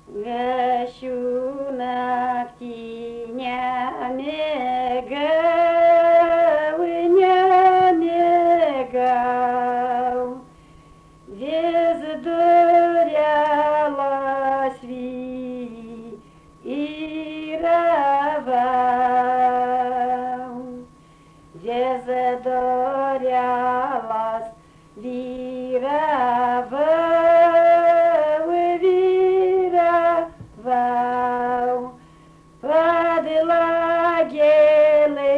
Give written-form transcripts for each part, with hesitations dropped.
Vėšių naktį nemėgau, vis durelos vyravau, vis durelos vyravau, padlagėlė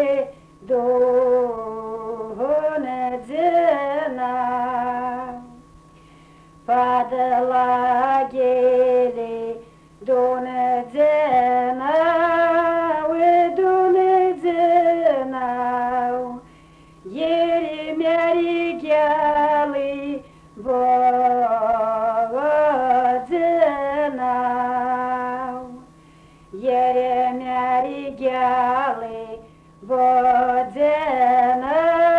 donedzina, padlagėlė donedzina, donedzina, mergelė vodzina, mergelė vodzina,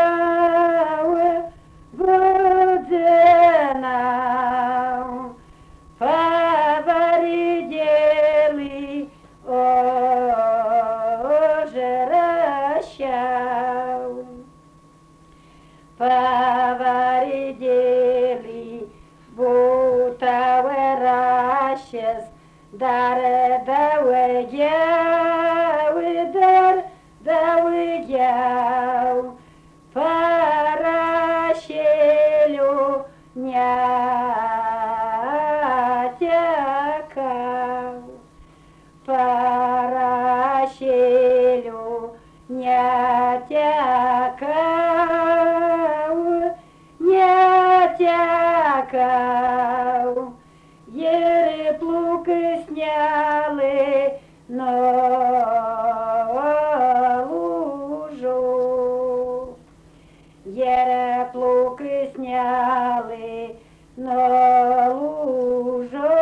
vodzina, pavardėlį užrašiau, pavardėlį būtau rašęs dar daugiau, parašėlių netekau, parašėlių netekau, ir plunksnelė nulūžo, ir plunksnelė nulūžo,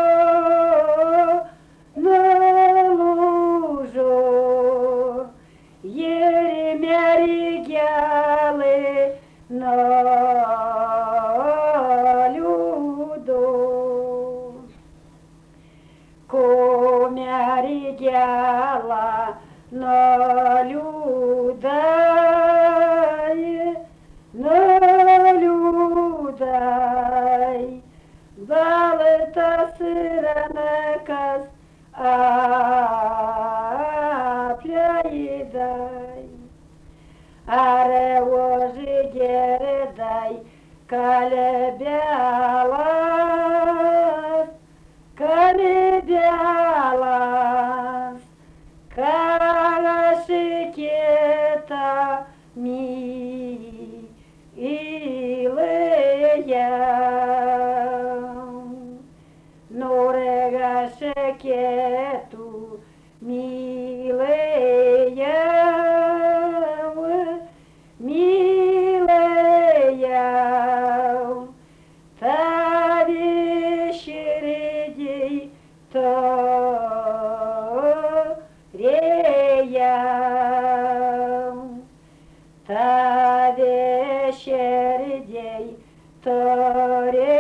ir mergelė nuliūdo, ko mergelė nuliūdai, baltas rankas apleidai, ar užgirdai kalbelas, kad aš kitą mylėjau, nors aš kitų mylėjau, tavi širdžiai turėjau, tavi širdžiai turėjau.